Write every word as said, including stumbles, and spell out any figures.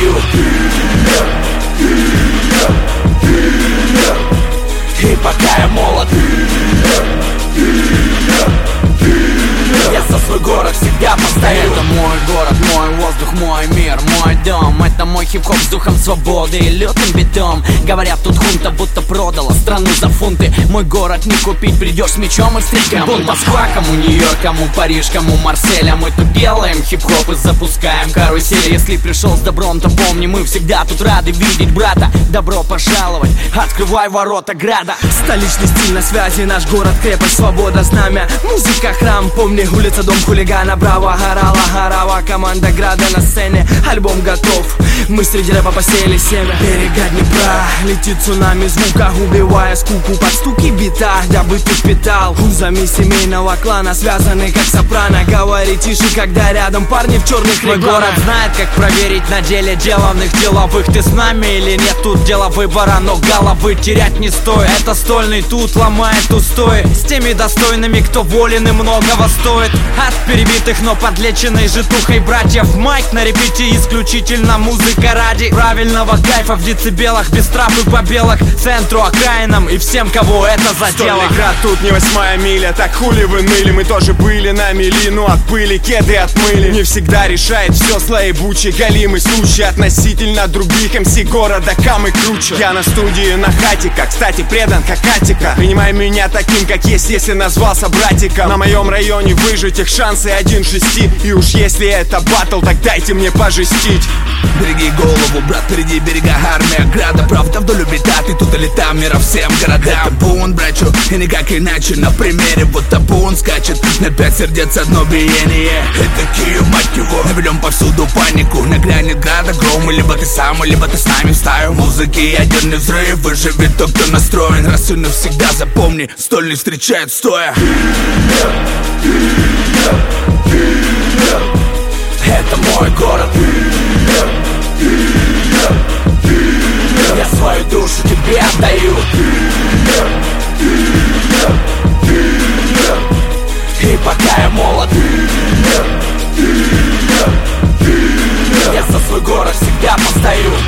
отдаю. И пока я молод, я за свой город всегда постою. Это мой город, мой воздух, мой мир, мой дом. Это мой хип-хоп с духом свободы и лютым битом. Говорят, тут хунта будто продала страну за фунты. Мой город не купить, придешь с мечом и стрелком. Вон Москва, кому Нью-Йорк, кому Париж, кому Марсель. А мы тут делаем хип-хоп и запускаем карусель. Если пришел с добром, то помни, мы всегда тут рады видеть брата. Добро пожаловать, открывай ворота града. Столичный стиль на связи, наш город, крепость, свобода, знамя. Музыка, храм, помни, улица, дом хулигана. Браво, горала, горава, команда града на сцене. Альбом готов, мы среди рэпа посеяли семя. Берега Днепра, летит цунами звука, убивая скуку под стуки бита. Дабы ты впитал узами семейного клана, связаны как сопрано. Говори тише, когда рядом парни в черных Мой регланах. город знает, как проверить на деле деланных деловых. Ты с нами или нет, тут дело выбора, но головы терять не стоит. Это стольный тут ломает устои с теми достойными, кто волен и многого стоит. От перебитых, но подлеченной житухой братьев. Майк на репите, исключительно музыка ради правильного кайфа в децибелах, без трав и побелок, центру, окраинам и всем, кого это задело. Стольный град, тут не восьмая миля, так хули вы ныли. Мы тоже были на мели, ну от пыли кеды отмыли. Не всегда решает все слои бучи, галимый случай относительно других эм си города камы круче. Я на студии на хатика, кстати, предан как Атика. Принимай меня таким, как есть, если назвался братиком. На моем районе выжить их шансы один шести. И уж если это баттл, так дайте мне пожестить. Береги голову, брат, впереди берега армия града. Правда вдоль убита, ты тут лета мира всем городам. Это бунт, брачу, и никак иначе. На примере вот табун скачет, на пять сердец одно биение. И такие, мать его, наведем повсюду панику. Нагрянет града гром, и либо ты сам, либо ты с нами в стаю. Музыки ядерный взрыв, выживет тот, кто настроен. Раз и навсегда запомни, стольник встречает стоя. Это мой город. Я свою душу тебе отдаю. И пока я молод, я за свой город всегда постою.